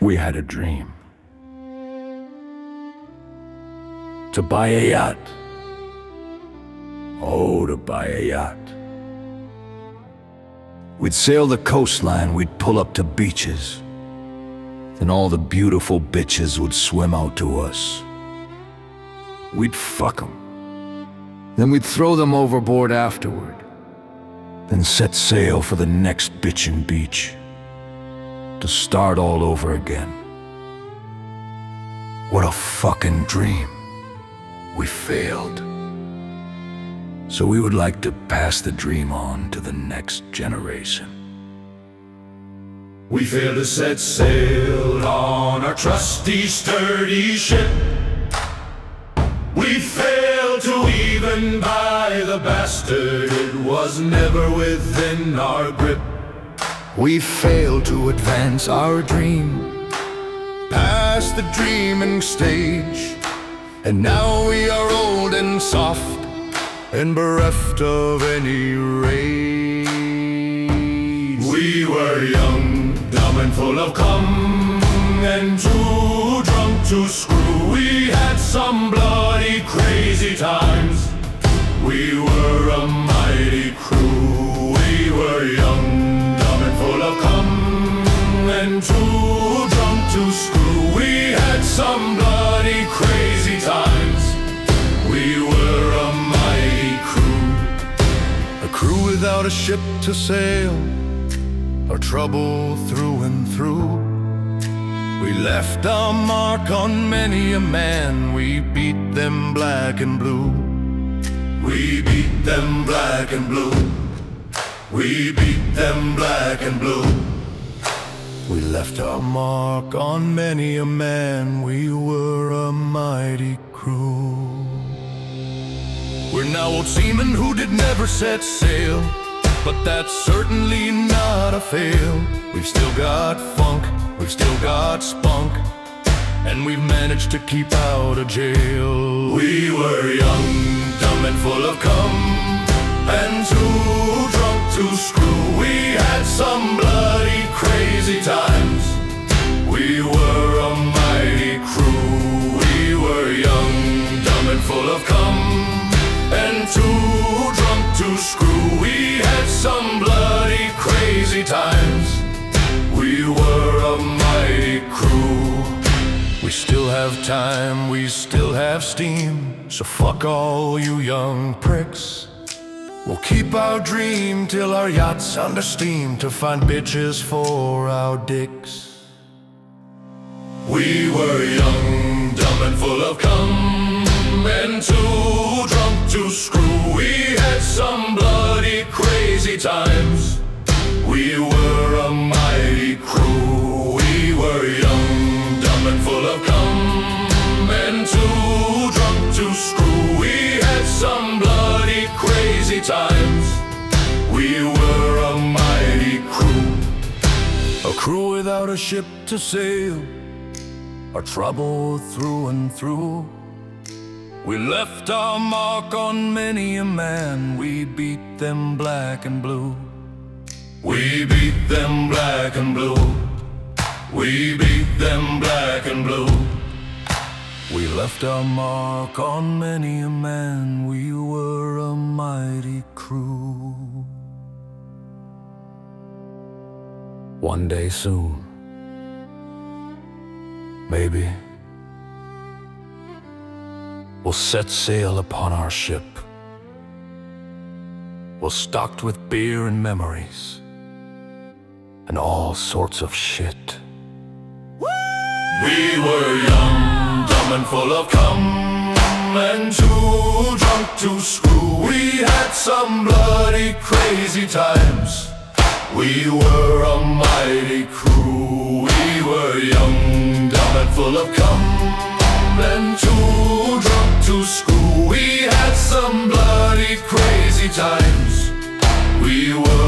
We had a dream to buy a yacht. Oh, to buy a yacht. We'd sail the coastline, we'd pull up to beaches. Then all the beautiful bitches would swim out to us. We'd fuck 'em. Then we'd throw them overboard afterward. Then set sail for the next bitchin' beach, to start all over again. What a fucking dream. We failed. So we would like to pass the dream on to the next generation. We failed to set sail on our trusty, sturdy ship. We failed to even buy the bastard, it was never within our grip. We failed to advance our dream past the dreaming stage. And now we are old and soft and bereft of any rage. We were young, dumb and full of cum, and too drunk to screw. We had some bloody crazy times. We were a mighty crew. We were young, dumb and full of cum, and too drunk to screw. We had some bloody crazy times. We were a mighty crew. A crew without a ship to sail, our trouble through and through. We left our mark on many a man, we beat them black and blue. We beat them black and blue. We beat them black and blue. We left our mark on many a man, we were a mighty crew. We're now old seamen who did never set sail, but that's certainly not a fail. We've still got funk, we've still got spunk, and we've managed to keep out of jail. We were young, dumb and full of cum, and too drunk to screw. We had some bloody crazy times. We were a mighty crew. We were young, dumb and full of cum, and too drunk to screw. We had some bloody crazy times. We were a mighty crew. We still have time, we still have steam, so fuck all you young pricks. We'll keep our dream till our yacht's under steam, to find bitches for our dicks. We were young, dumb and full of cum, and too drunk to screw. We had some bloody crazy times. We were a mighty crew. We were young, dumb and full of cum, and too drunk to screw. We had some bloody crazy times. We were a mighty crew. A crew without a ship to sail, our trouble through and through. We left our mark on many a man, we beat them black and blue. We beat them black and blue. We beat them black and blue. We left our mark on many a man, we were a mighty crew. One day soon, maybe, we'll set sail upon our ship. We'll stocked with beer and memories, and all sorts of shit. We were young, dumb and full of cum, and too drunk to screw. We had some bloody crazy times. We were a mighty crew. We were young, dumb and full of cum, and too drunk to screw. We had some bloody crazy times. We were